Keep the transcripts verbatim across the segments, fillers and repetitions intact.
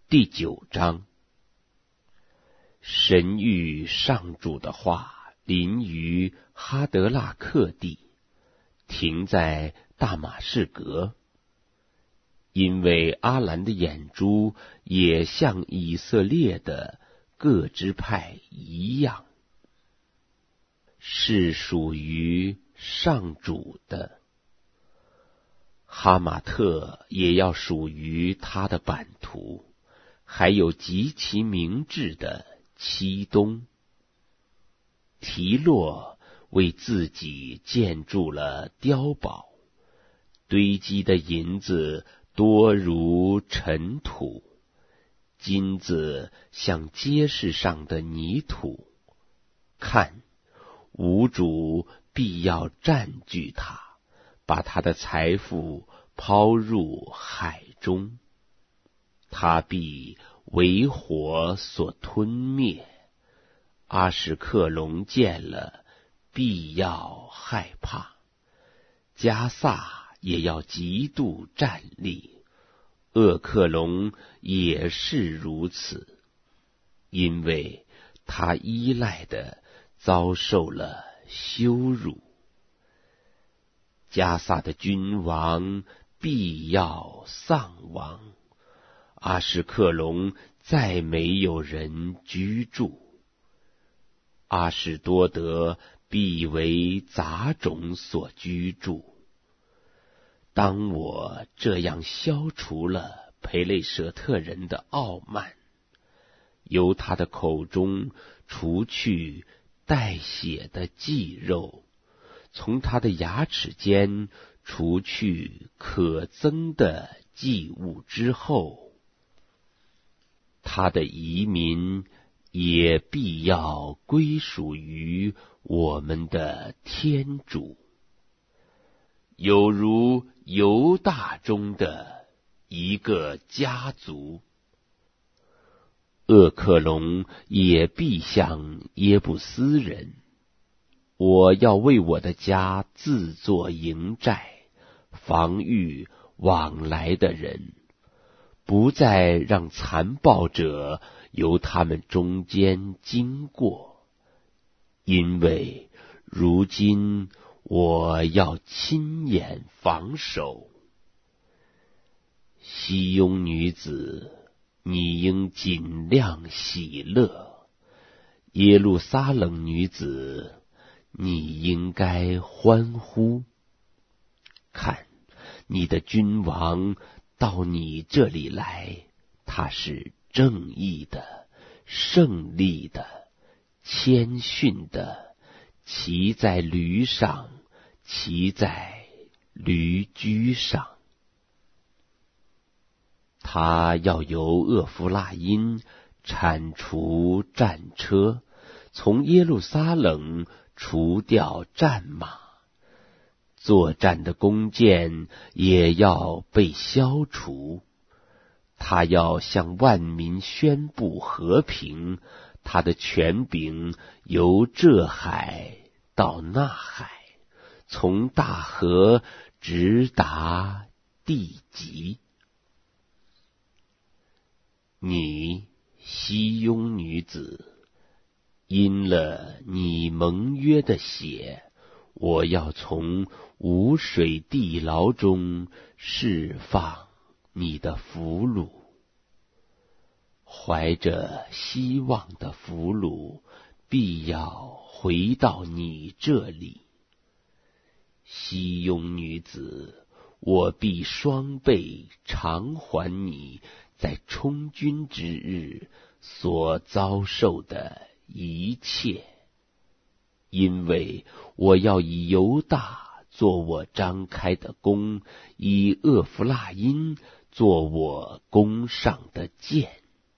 第九章，神谕上主的话临于哈德拉克地，停在大马士革，因为阿兰的眼珠也像以色列的各支派一样，是属于上主的。哈马特也要属于他的版图，还有极其明智的漆东。提洛为自己建筑了碉堡，堆积的银子多如尘土，金子像街市上的泥土。看，无主必要占据它，把他的财富抛入海中，他必为火所吞灭。阿什克隆见了，必要害怕；加萨也要极度战栗，厄克隆也是如此，因为他依赖的遭受了羞辱。加萨的君王必要丧亡，阿什克隆再没有人居住。阿什多德必为杂种所居住。当我这样消除了培雷舍特人的傲慢，由他的口中除去带血的祭肉，从他的牙齿间除去可憎的祭物之后，他的移民也必要归属于我们的天主，有如犹大中的一个家族。厄克隆也必像耶布斯人，我要为我的家自作营寨，防御往来的人，不再让残暴者由他们中间经过，因为如今我要亲眼防守。西雍女子，你应尽量喜乐；耶路撒冷女子，你应该欢呼。看，你的君王到你这里来，他是正义的、胜利的、谦逊的，骑在驴上，骑在驴驹上。他要由厄弗拉因铲除战车，从耶路撒冷除掉战马，作战的弓箭也要被消除。他要向万民宣布和平，他的权柄由这海到那海，从大河直达地极。你，西雍女子，因了你盟约的血，我要从无水地牢中释放你的俘虏。怀着希望的俘虏必要回到你这里。西雍女子，我必双倍偿还你在充军之日所遭受的一切，因为我要以犹大做我张开的弓，以厄弗拉因做我弓上的箭。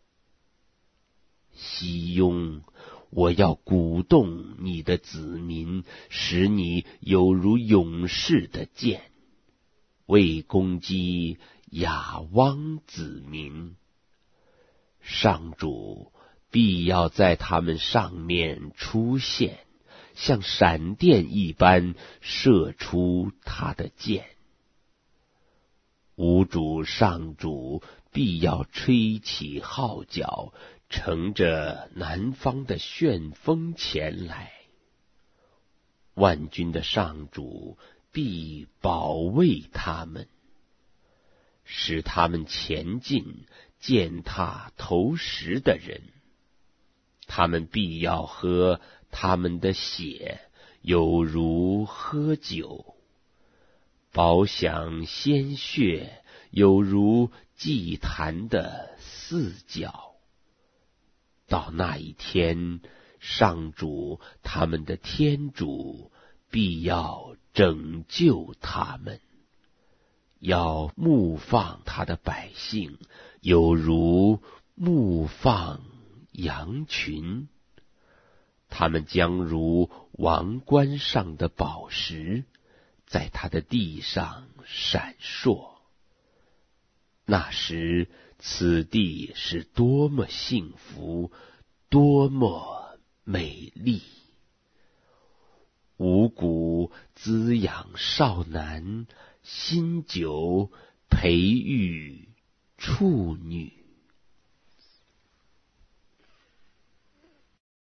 西雍，我要鼓动你的子民，使你有如勇士的箭，为攻击亚汪子民。上主必要在他们上面出现，像闪电一般射出他的箭。吾主上主必要吹起号角，乘着南方的旋风前来。万军的上主必保卫他们，使他们前进，践踏投石的人。他们必要喝他们的血，有如喝酒，饱享鲜血，有如祭坛的四角。到那一天，上主他们的天主必要拯救他们，要牧放他的百姓，有如牧放羊群。他们将如王冠上的宝石，在他的地上闪烁。那时，此地是多么幸福，多么美丽！五谷滋养少男，新酒培育处女。